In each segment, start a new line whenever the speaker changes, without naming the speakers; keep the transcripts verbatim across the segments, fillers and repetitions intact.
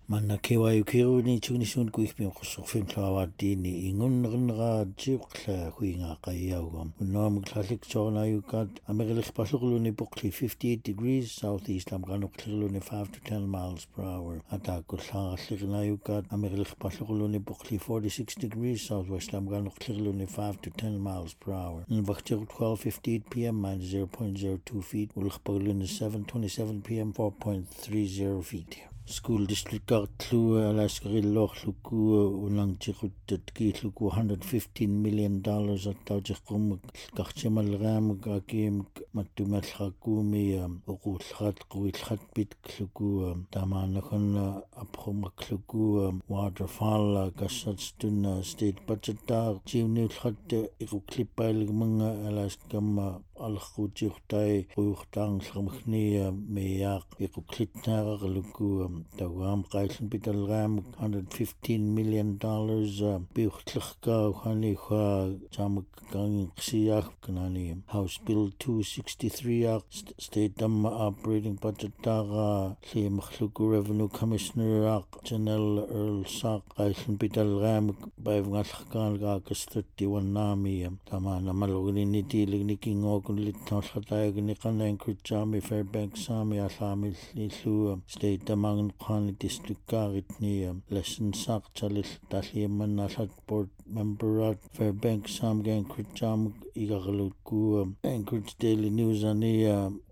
Manna kewayukiruni tunisun kuikpim khusufin klawadini ingunrnra jiqla huinga qayawam unom klalik chona yukat amerikh paslugluni bukli fifty-eight degrees southeast amganuklirluni five to ten miles per hour atakul khalligna yukat amerikh paslugluni bukli forty-six degrees southwest amganuklirluni five to ten miles per hour nvaktir twelve fifty-eight p.m. minus zero point zero two feet ulkhpagluni seven twenty-seven p.m. four point three zero feet. School district tlu alaskrilloh luku ulang chikut kitluku one hundred fifteen million dollars at tawjikum kachmal ram kakim matumal hakumi uqulhat qwilhat bit kluku tamanakhan aphumak kluku waterfall kasatstun state budget ta jivni khat iqklipal mga alaskam alkhutiqtai quyuqtang lkhmkhni meyaq iqklitnara luku tawam qailn bitalgam one hundred fifteen million dollars biukhtlkhka khani kha chamak gang xiyak kanani House Bill two sixty-three state dam operating budget taga li makhluku revenue commissioner Janelle Earl Saq qailn bitalgam bayvngalkhkan ga thirty-one nami tamana malugni niti lignikingo kun litnalkhatay gniqanan kurchami Fairbanks sami alami lilu state damang Khani district karitni lesson sak chalil taliman nalat board member at Fairbanks sam gang kurcham igaluku Anchorage Daily News ani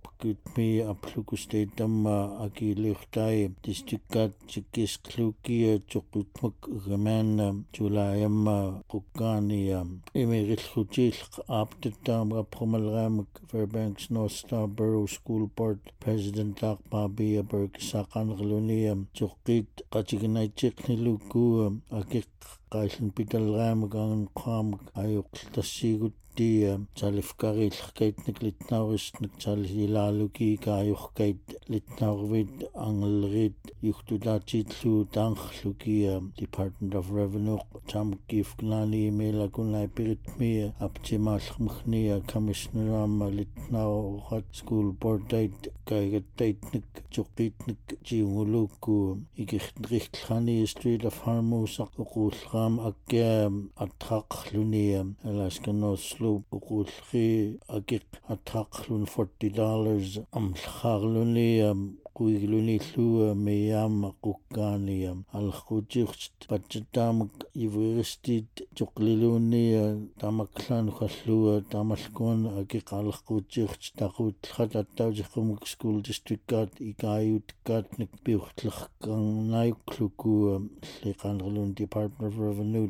me apluku state dam akilikhtai district kat chikis kluki chukutmak gaman julayam qukani emeril khutil aptam aphomalgam Fairbanks North Star Borough School Board President Babi Berg Sakan gluni chukit qachignai chikniluku akik qailn pitalgam gang kham ayuq tasigut di chalifkaril kait niklitnauris nikchalilaluki kayuh kait litnaurit angelrit yuhtudachitlu tangluki Department of Revenue chamkif gnani melakunai piritmi apchimalkhmkhni commissioner am litnau khat school board date kaigatait nik chukit nik jiunguluku ikikhtkhani Street of Harmos aqulkham akyam athaqluni Alaska North uqulli akik athaqlun forty dollars amlkhagluni kuigluni lu meyam qukkani alkhujicht budgetam university chuqliluni tamaklan khallu tamalkon akik alkhujicht taqut khatattawjiqum school district kat ikayut kat nikpiukhtlkhkan naykluku liqanrlun Department of Revenue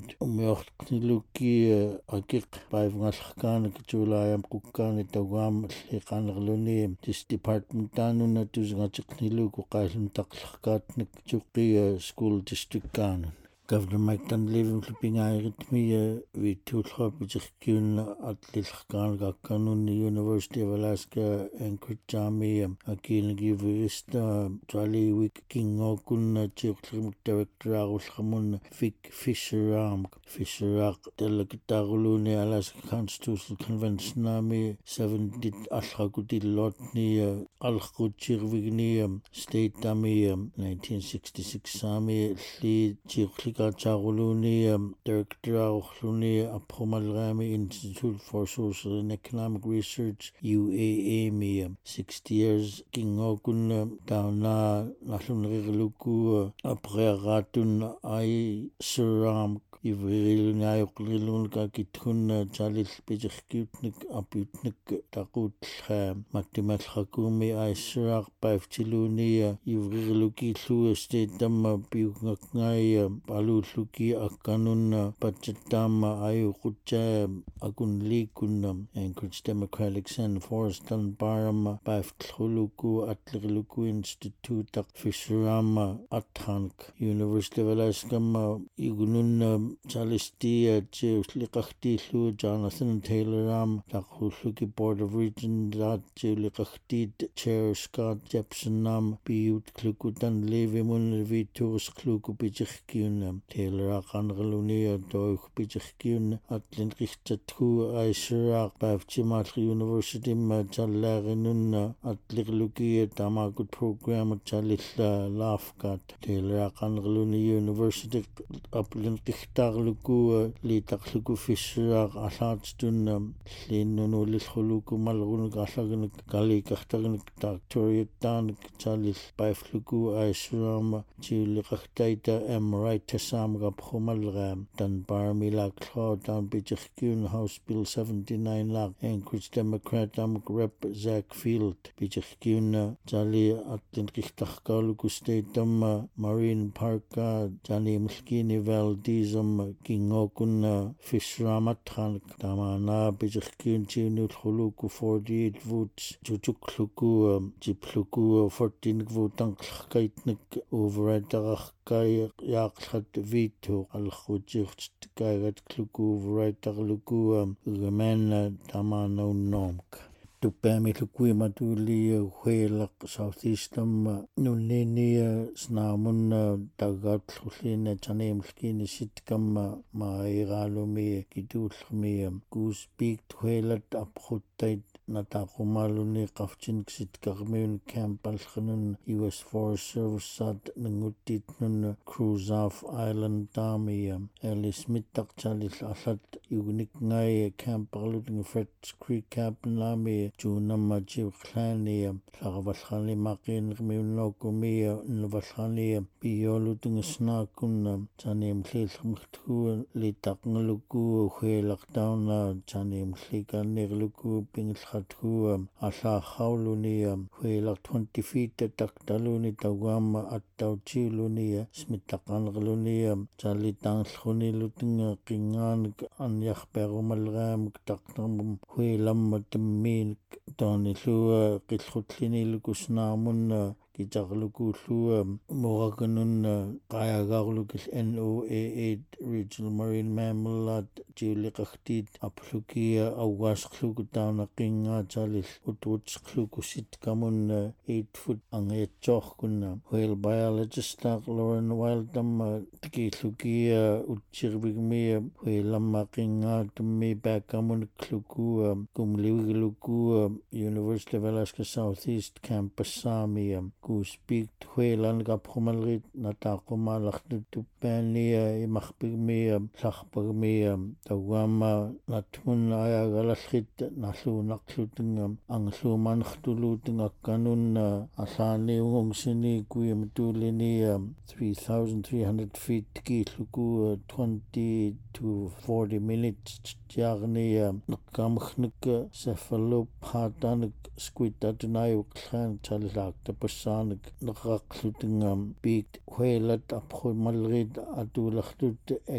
umyoqtniluki akik Ngalkhkan Julayam Kukani Tawam Liqanrluni this department tanuna tuzngachiknilu kuqailun taqlkhkatnik chuqi school district kan Governor Mike Dunleavy flipingairitmi vitulkhapijikkiun atlilkhkan gakkanun University of Alaska Anchorage Army akilngi virista Charlie Wick Kingokun chiqlimuk director agulkhamun Vic Fisher am Fisher telektaruluni Alaska Constitutional Convention Army seventy alkhakudillotni alkhutchirvigni state army nineteen sixty-six army li chiqli Chaguluni, Director Luni Aphomalgami Institute for Social and Economic Research, U A A M I, sixty years, King Okun, Dauna, Nahlun Riluku, Apregatun, I Suram, Ivril Nayuklilun Kakitun, Jalil Pijikutnik, Aputnik, Takut, Maktimat Hakumi, I Surak, Pavchiluni, Ivriluki, Lu State Dam, Pukngai, Alutluki akanun pachatama ayukucha akunlikun Anchorage Democratic Center Forest Dunbaram Baftluluku Atliluku Institute Fisherama Athank University of Alaska igunun Chalistia Liqartillu Jonathan Taylor Taqulluki Board of Regents Liqartit Chair Scott Jepson Nam Biut Klukutan Levimun Vitus Kluku Pichkiun Taylor Aqangalunia Doik Pichkiun Atlin Richtatku Aisra Bavchimat University Machallarinun Atliluki Tamakut program Chalilla Lafkat Taylor Aqangalunia University Aplin Richtarluku Litaqluku Fisher Asatstun Linunu Lilhuluku Malrun Gasagan Gali Kachtagan Doctorate Dan Chalis Bifluku Aisram Chiliqtaita M Right Sam Gaphumalram Dan Barmila Claude Dan Bichkun House Bill seventy-nine Lak Anchorage Democrat Am Rep Zach Field Bichkun Jali Atlin Richtakaluku State Dam Marine Park Jani Mskini Valdizam Kingokun Fishramatran Damana Bichkun Chinu Huluku forty-eight votes Chuchukluku Jipluku fourteen votes Kaitnik overriderach Kai Yakhat Vito Al-Khujircht Kairat Kluku overrider Luku Remen Damano Nomk Tupami Lukui Matuli Huelak Southeastern Nunini Snamun Dagat Luslin Chanem Skin Sitkam Mairalumi Kidulmi Goose Beaked Huelat Uphotate Natakumaluni Kafchin Sitkarmun Camp Alkhanun U S Forest Service Sat Ngutit Nun Cruise off Island Dami Ellie Smith Takchalis Asat Unik Ngai Camp Aluting Frets Creek Camp Nami Junama Jiv Clania Saravaslani Makin Munokumi Navaslani Bioluting Snakun Chanim Slis Mkhtu Litaknaluku Huelak down Chanim Slika Nirluku Pings Hatu Asa Hauluni Huelak twenty feet Taktaluni Tawam at Tauchiluni Smitakan Luni Chalitang Huni Luting Kingan Anyach Perumalram Taknam Huelam Temin Donilu Kithutlini Lukusnamun Kitakluku Lu Moraganun Kayagarlukis N O A eight Regional Marine Mammal at Julikachtit Aplukia Awas Klukutana Kinga Chalis Utwuts Klukusit Kamun eight foot Anget Chochkuna Whale biologist Lauren Wildam Tiklukia Utchirbigme Whalam Kinga to me back Kamun Kluku Kumliwiluku University of Alaska Southeast Campus Sami Ku speak Whalan Gaphumalrit Natakuma Lachtupania Imachpigme Sachpagme Tawama Natun Ayagalasrit Nasu Naklutingam Angsuman Htuluting Akanun Asani Ungsini Kuyamtulini three thousand three hundred feet Kitluku twenty to forty minutes Jarni Nakamchnik Cephalopatanik Squitatunayuk Clan Chalak the Pasanik Nakaklutingam Beat Whalat Aphumalrid Atulachtut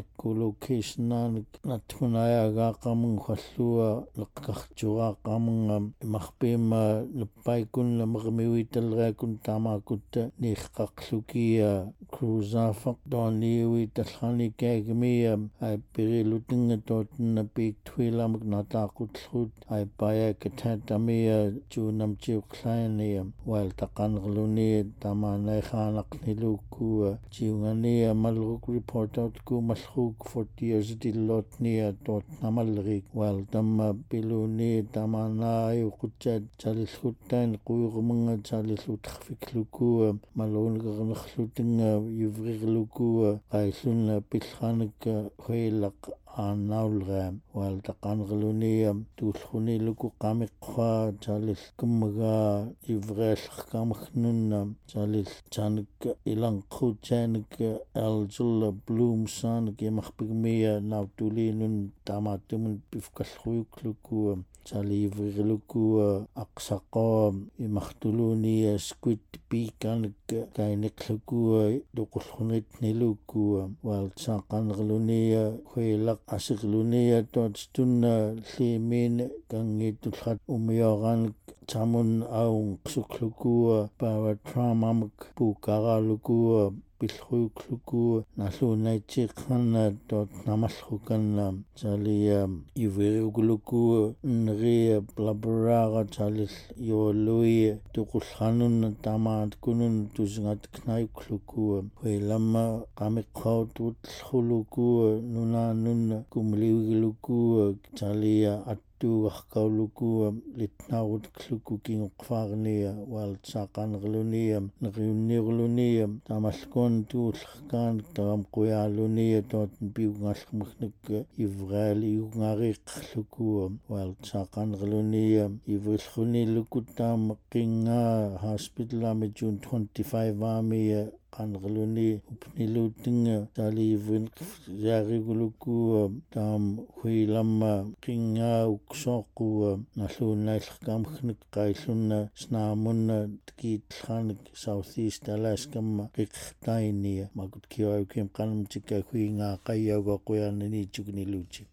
Ecolocation Natunaya Gakamung Haslua Nakachura Kamung Machbima Lepaikun Lamramiwital Rakun Tamakut Nikaklukia Cruzafak Doni Talhani Kagmi I Periluting Totten Big Twilam Natakut I Bayak Tatamia Junam Chiu Kleinium while Takangluni Tamana Hanak Niluku Jiungania Malruk report out Ku Malhuk forty years Dilotnia Tot Namalrik while Dama Biluni Tamana Yukuchat Chalishutan Kurumunga Chalisut Fikluku Malon Garnachluting Yuvriluku Kaisun Pilhanik Huelak Anaulram while Takangluni Tulhuni Luku Kamikwa Chalis Kumaga Ivresh Kamachnunam Chalis Chanik Ilang Kuchanik Aljula Bloom San Gemachpigmea Nautulinun Tamatumun Pifkashukluku Chali Vriluku Aksaqam Imachtuluni Squid Pikan Kainikluku Dukulhunit Niluku while Chakangluni Huelak Asigluni Totstuna Limin Kangitulhat Umioran Chamun Aung Sukluku Paratramamk Pukaraluku pilhuukluku nalluunaitsiiqqanna tot namallukanna talia iveriukuluku nria blabraaga talil yoolui tuqullranunna tamaat kunun tusingatknayukluku huilamma qamiqqaututlluluku nunaanunna kumliugiluku talia tuugarkauluku litnaarutluku kinguqfaarnia waaltsaaqanerlunia neriunniurlunia tamalkuan tuullerkaan taam quyaalunia tootin piugngallermagnik ivraali iungariiqqerluku waaltsaaqanerlunia ivrilruniluku taam qingaa hospitalami June twenty-five aamia qanerluni upniluutinga taliivin yaariguluku taam huilamma qingaa uksoqqu nalluunnaillerkaamagnik qaillunna snaamunna tkiitllraanik Southeast Alaskamma qiqertainia makut kiaukim qanamtikka huingaa qayyauga quyaananiitsukniluuti